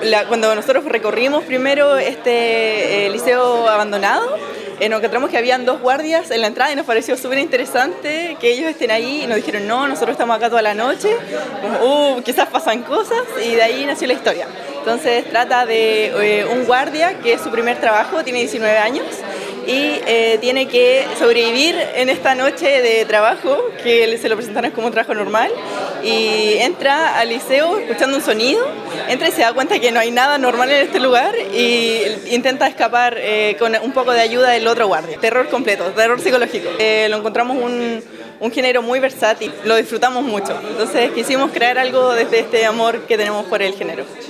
Cuando nosotros recorrimos primero este liceo abandonado, nos encontramos que habían 2 guardias en la entrada y nos pareció súper interesante que ellos estén ahí y nos dijeron no, nosotros estamos acá toda la noche, como, quizás pasan cosas, y de ahí nació la historia. Entonces trata de un guardia que es su primer trabajo, tiene 19 años y tiene que sobrevivir en esta noche de trabajo que se lo presentaron como un trabajo normal, y entra al liceo escuchando un sonido, entra y se da cuenta que no hay nada normal en este lugar y intenta escapar con un poco de ayuda del otro guardia. Terror completo, terror psicológico. Lo encontramos un género muy versátil, lo disfrutamos mucho, entonces quisimos crear algo desde este amor que tenemos por el género.